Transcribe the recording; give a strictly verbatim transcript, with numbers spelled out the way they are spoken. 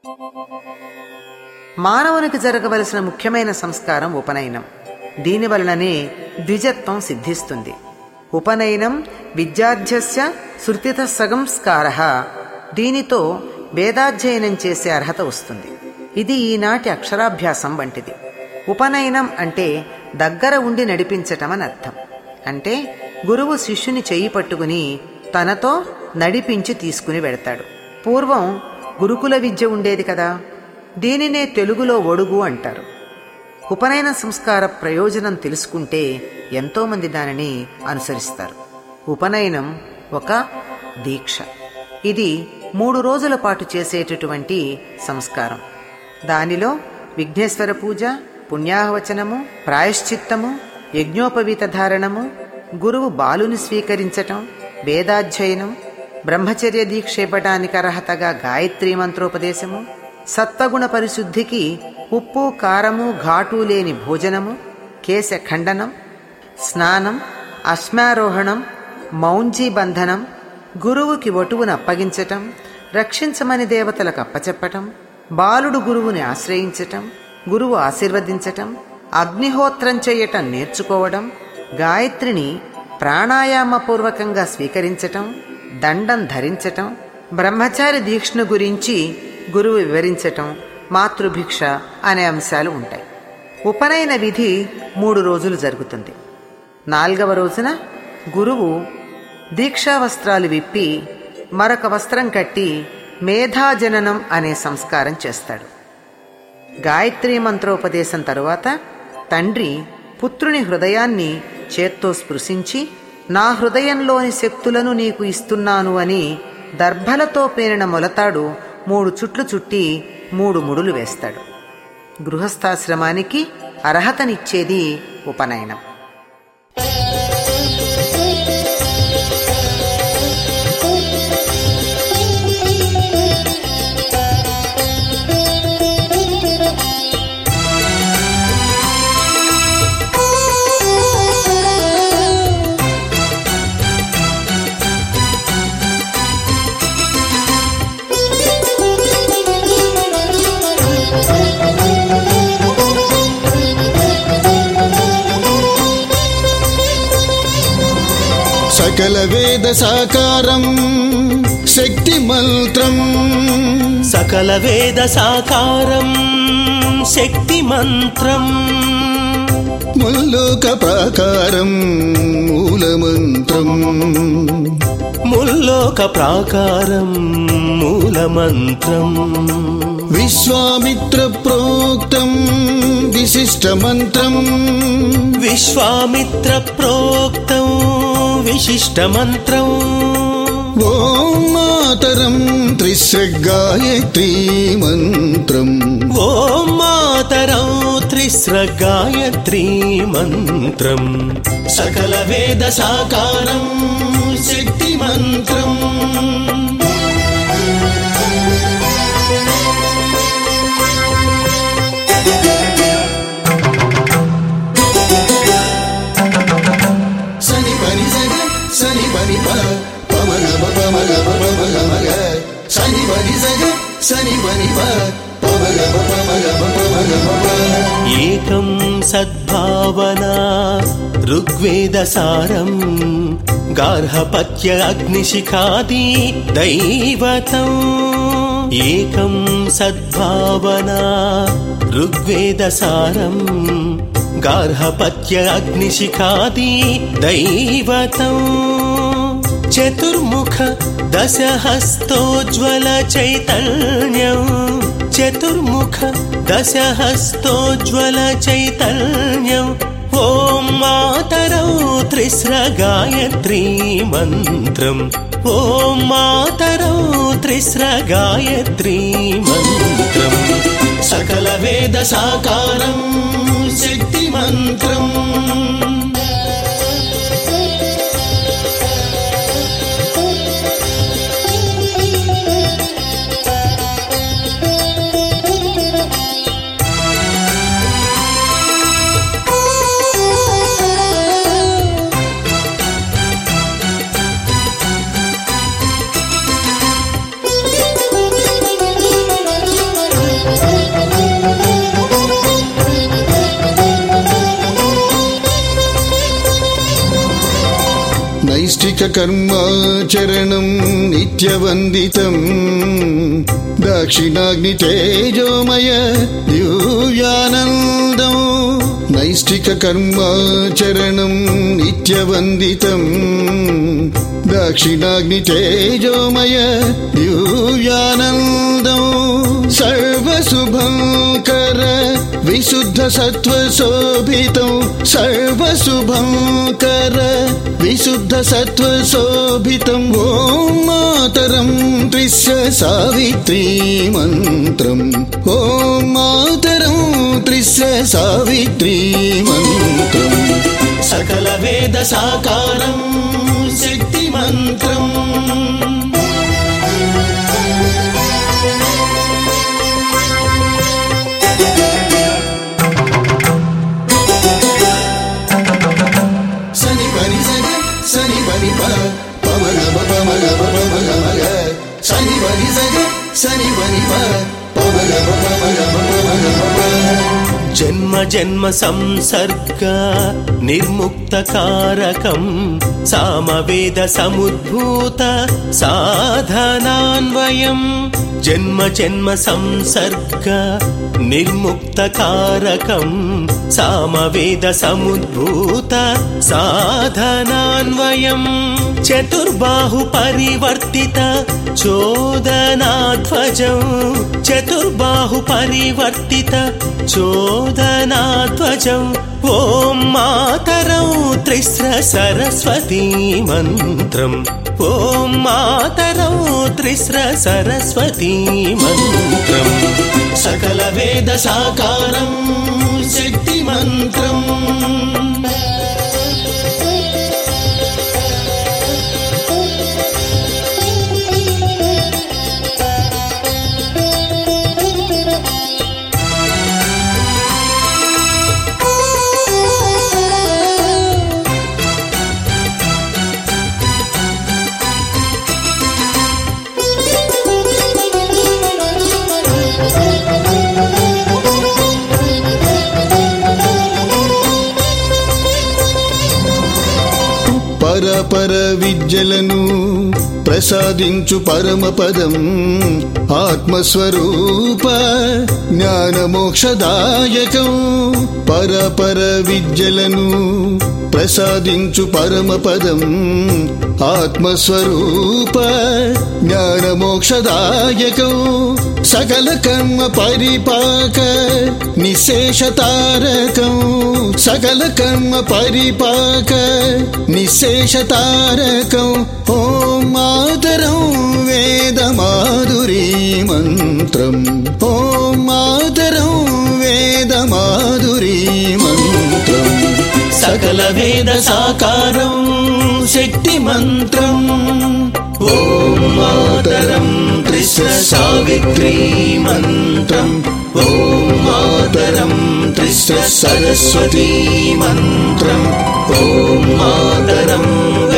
మానవునికి జరగవలసిన ముఖ్యమైన సంస్కారం ఉపనయనం. దీనివలననే ద్విజత్వం సిద్ధిస్తుంది. ఉపనయనం విద్యార్థ్యస్య శృతిత సంస్కారః. దీనితో వేదాధ్యయనం చేసే అర్హత వస్తుంది. ఇది ఈనాటి అక్షరాభ్యాసం వంటిది. ఉపనయనం అంటే దగ్గర ఉండి నడిపించటం అని అర్థం. అంటే గురువు శిష్యుని చెయ్యి పట్టుకుని తనతో నడిపించి తీసుకుని వెడతాడు. పూర్వం గురుకుల విద్య ఉండేది కదా, దీనినే తెలుగులో ఒడుగు అంటారు. ఉపనయన సంస్కార ప్రయోజనం తెలుసుకుంటే ఎంతోమంది దానిని అనుసరిస్తారు. ఉపనయనం ఒక దీక్ష. ఇది మూడు రోజుల పాటు చేసేటటువంటి సంస్కారం. దానిలో విఘ్నేశ్వర పూజ, పుణ్యాహవచనము, ప్రాయశ్చిత్తము, యజ్ఞోపవీత ధారణము, గురువు బాలుని స్వీకరించటం, వేదాధ్యయనం, బ్రహ్మచర్య దీక్ష ఇవ్వటానికి అర్హతగా గాయత్రీ మంత్రోపదేశము, సత్వగుణ పరిశుద్ధికి ఉప్పు కారము ఘాటు లేని భోజనము, కేశ ఖండనం, స్నానం, అశ్మారోహణం, మౌంజీ బంధనం, గురువుకి వటువును అప్పగించటం, రక్షించమని దేవతలకు అప్పచెప్పటం, బాలుడు గురువుని ఆశ్రయించటం, గురువు ఆశీర్వదించటం, అగ్నిహోత్రం చేయటం నేర్చుకోవడం, గాయత్రిని ప్రాణాయామపూర్వకంగా స్వీకరించటం, దండం ధరించటం, బ్రహ్మచారి దీక్షను గురించి గురువు వివరించటం, మాతృభిక్ష అనే అంశాలు ఉంటాయి. ఉపనయన విధి మూడు రోజులు జరుగుతుంది. నాలుగవ రోజున గురువు దీక్షా వస్త్రాలు విప్పి మరొక వస్త్రం కట్టి మేధాజననం అనే సంస్కారం చేస్తాడు. గాయత్రీ మంత్రోపదేశం తరువాత తండ్రి పుత్రుని హృదయాన్ని చేత్తో స్పృశించి నా హృదయంలోని శక్తులను నీకు ఇస్తున్నాను అని దర్భలతో పేరిన మొలతాడు మూడు చుట్లు చుట్టి మూడు ముడులు వేస్తాడు. గృహస్థాశ్రమానికి అర్హతనిచ్చేది ఉపనయనం. సకల వేద సాకారం శక్తి మంత్రం, సకల వేద సాకారం శక్తి మంత్రం, ముల్లోక ప్రాకారం మూల మంత్రం, ముల్లోక ప్రాకారం మూల మంత్రం, విశ్వామిత్ర ప్రోక్తం విశిష్ట మంత్రం, విశ్వామిత్ర ప్రోక్తం విశిష్ట మంత్రం, ఓం మాతరం త్రిశ్రగాయత్రీ మంత్రం, ఓం మాతరం త్రిశ్రగాయత్రీ మంత్రం, సకల వేద సాకారం శక్తి మంత్రం. ఏకం సద్భావనా ఋగ్వేదసారం గార్హపత్య అగ్నిశిఖాది దైవతం, ఏకం సద్భావనా ఋగ్వేదసారం గార్హపత్య అగ్నిశిఖాది దైవతం, చతుర్ముఖ దశహస్తోజ్వల చైతన్యం, చతుర్ముఖ దశహస్తోజ్వల చైతన్యం, ఓం మాతరం త్రిస్రగాయత్రీ మంత్రం, ఓం మాతరం త్రిస్రగాయత్రీ మంత్రం, సకల వేద సాకారం శక్తి మంత్రం. కర్మాచరణం నిత్యవందితం దాక్షిణాగ్ని తేజోమయ దివ్యానందం నైష్ఠిక కర్మాచరణం నిత్యవందితం దాక్షిణాగ్ని తేజోమయ దివ్యానందం సర్వశుభంకర విశుద్ధ సత్వశోభితం సర్వశుభంకర విశుద్ధ సత్వశోభితం ఓం మాతరం త్రిస్య సావిత్రీ మంత్రం ఓం మాతరం త్రిస్య సావిత్రీ మంత్రం సకల వేద సాకారం శక్తి మంత్రం సని పని సగ సని పని ప పమగ పమగ పమగ మగ సని పని సగ సని పని ప పమగ పమగ పమగ మగ జన్మ జన్మ సంసర్గ నిర్ముక్త కారకం సామవేద సముద్భూత సాధనాన్వయం జన్మ జన్మ సంసర్గ నిర్ముక్త కారకం సామవేద సముద్భూత సాధనాన్వయం చతుర్బాహు పరివర్తిత చోదనాధ్వజం చతుర్బాహు పరివర్తిత చోదనాధ్వజం ఓం మాతరం త్రిస్ర సరస్వతీ మంత్రం ఓం మాతరం త్రిస్ర సరస్వతీ మంత్రం సకల వేద సాకారం శక్తి మంత్రం పరపర విద్యలను ప్రసాదించు పరమపదం ఆత్మస్వరూప జ్ఞానమోక్షదాయకం పరపర విద్యలను ప్రసాదించు పరమపదం ఆత్మస్వరూప జ్ఞానమోక్షదాయకం సకల కర్మ పరిపాక నిశేషతారకం సకల కర్మ పరిపాక నిశేషతారకం ఓం మాతరం వేద మాధురీ మంత్రం ఓం మాతరం వేద మాధురీ మంత్రం సకల వేద సాకారం శక్తి మంత్రం ఓం మాతరం త్రిస్ర సావిత్రీ మంత్రం ఓం మాతరం త్రిస్ర సరస్వతీ మంత్రం ఓం మాతరం